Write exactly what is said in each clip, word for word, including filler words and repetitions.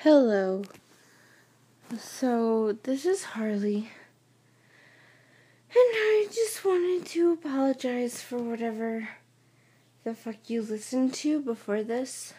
Hello. So, this is Harley. And I just wanted to apologize for whatever the fuck you listened to before this.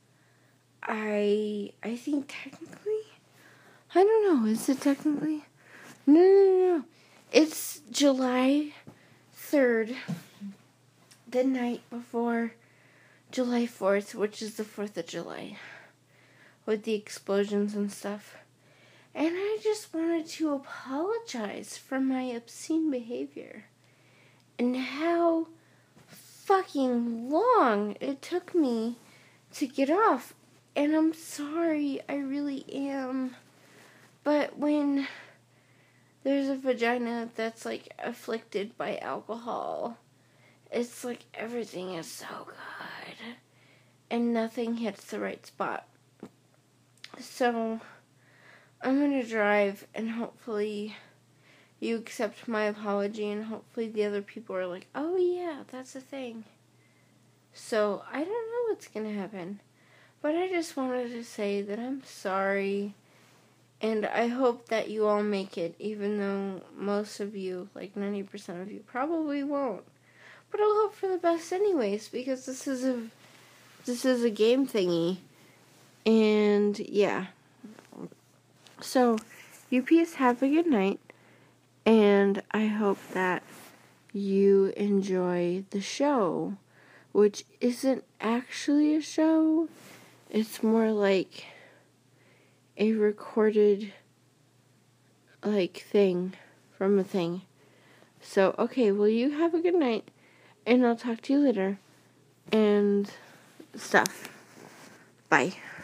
I I think technically, I don't know, is it technically? No, no, no, no. It's July third, the night before July fourth, which is the fourth of July, with the explosions and stuff. And I just wanted to apologize for my obscene behavior and how fucking long it took me to get off. And I'm sorry, I really am. But when there's a vagina that's like afflicted by alcohol, it's like everything is so good and nothing hits the right spot. So I'm going to drive, and hopefully you accept my apology, and hopefully the other people are like, oh yeah, that's a thing. So, I don't know what's going to happen. But I just wanted to say that I'm sorry, and I hope that you all make it, even though most of you, like ninety percent of you, probably won't. But I'll hope for the best anyways, because this is a, this is a game thingy. And, yeah. So, you peace, have a good night, and I hope that you enjoy the show, which isn't actually a show. It's more like a recorded, like, thing from a thing. So, okay, well, you have a good night, and I'll talk to you later, and stuff. Bye.